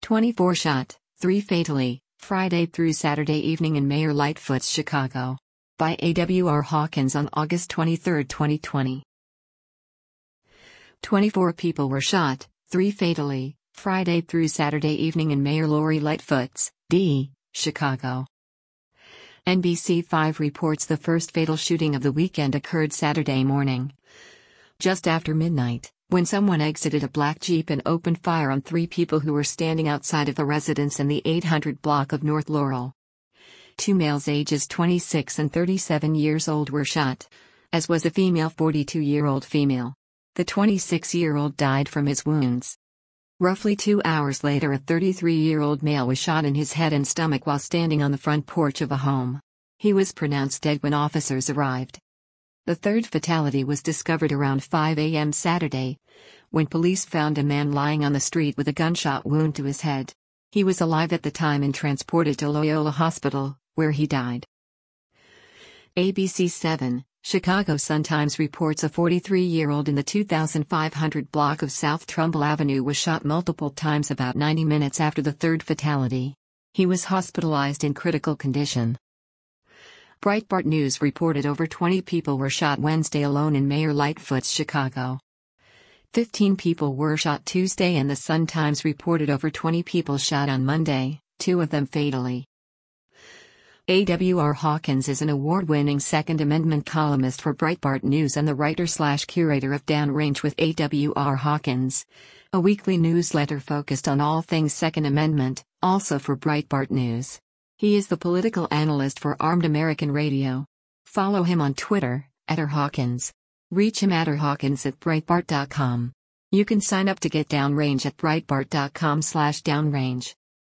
24 shot, 3 fatally, Friday through Saturday evening in Mayor Lightfoot's Chicago. By A.W.R. Hawkins on August 23, 2020. 24 people were shot, 3 fatally, Friday through Saturday evening in Mayor Lori Lightfoot's, D., Chicago. NBC5 reports the first fatal shooting of the weekend occurred Saturday morning, just after midnight, when someone exited a black Jeep and opened fire on 3 people who were standing outside of a residence in the 800 block of North Laurel. 2 males ages 26 and 37 years old were shot, as was a female 42-year-old female. The 26-year-old died from his wounds. Roughly 2 hours later, a 33-year-old male was shot in his head and stomach while standing on the front porch of a home. He was pronounced dead when officers arrived. The third fatality was discovered around 5 a.m. Saturday, when police found a man lying on the street with a gunshot wound to his head. He was alive at the time and transported to Loyola Hospital, where he died. ABC 7, Chicago Sun-Times reports a 43-year-old in the 2500 block of South Trumbull Avenue was shot multiple times about 90 minutes after the third fatality. He was hospitalized in critical condition. Breitbart News reported over 20 people were shot Wednesday alone in Mayor Lightfoot's Chicago. 15 people were shot Tuesday, and the Sun-Times reported over 20 people shot on Monday, 2 of them fatally. A.W.R. Hawkins is an award-winning Second Amendment columnist for Breitbart News and the writer/curator of Downrange with A.W.R. Hawkins, a weekly newsletter focused on all things Second Amendment, also for Breitbart News. He is the political analyst for Armed American Radio. Follow him on Twitter, @RHawkins. Reach him at rhawkins@breitbart.com. You can sign up to get Downrange at breitbart.com/downrange.